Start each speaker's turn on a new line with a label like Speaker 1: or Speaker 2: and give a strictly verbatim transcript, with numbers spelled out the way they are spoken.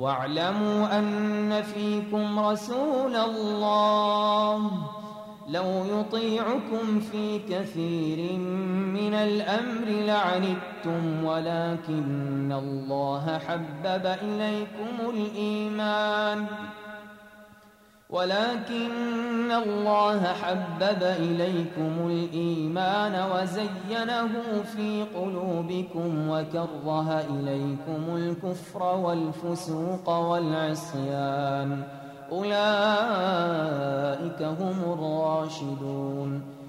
Speaker 1: واعلموا أن فيكم رسول الله لو يطيعكم في كثير من الأمر لعنتم ولكن الله حبب إليكم الإيمان ولكن الله حبب إليكم الإيمان وزينه في قلوبكم وكره إليكم الكفر والفسوق والعصيان أولئك هم الراشدون